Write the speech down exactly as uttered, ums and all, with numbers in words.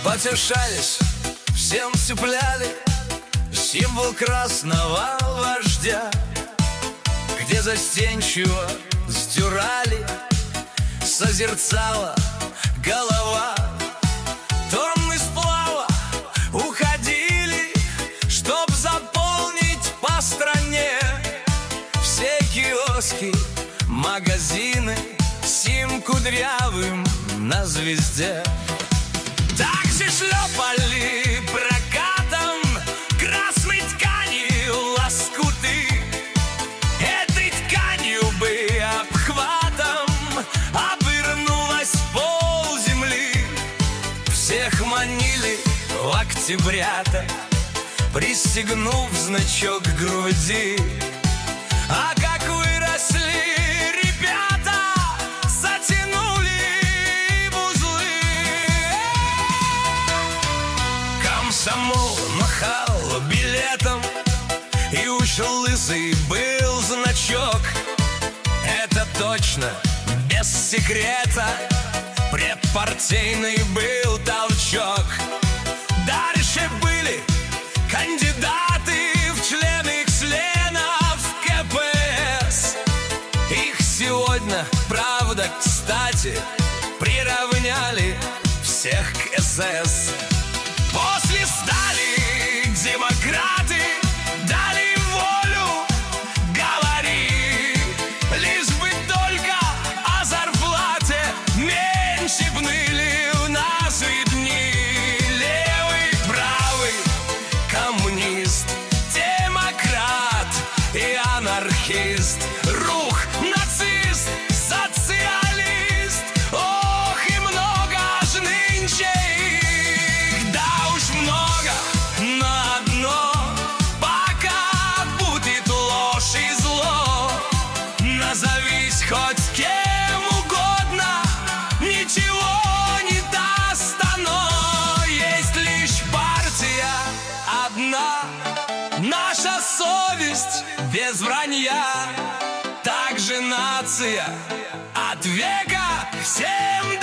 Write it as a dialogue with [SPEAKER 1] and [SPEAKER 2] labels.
[SPEAKER 1] Потешались, всем цепляли символ красного вождя, где застенчиво сдюрали, созерцала голова. Тонны сплава уходили, чтоб заполнить по стране все киоски, магазины сим кудрявым на звезде. Также шлепали прокатом красной ткани лоскуты. Этой тканью бы обхватом обернулась полземли. Всех манили в октябрята, пристегнув значок к груди. А как выросли ребята, затянули в узлы. Комсомол махал билетом, и уж лысый был значок. Это точно, без секрета, предпартийный был толчок. Дальше были кандидаты в члены членов ка пэ эс. Их сегодня, правда, кстати, приравняли всех к эс эс. После стали демократы, дали волю, говори, лишь бы только о зарплате меньше б ныли в наши дни. Левый, правый, коммунист, демократ и анархист, рух, нацист, социалист. Ох, и много ж нынче их, да уж много, но одно пока будет ложь и зло. Назовись хоть кем угодно, ничего не даст оно. Есть лишь партия одна, наша совесть без вранья. Также нация от века всем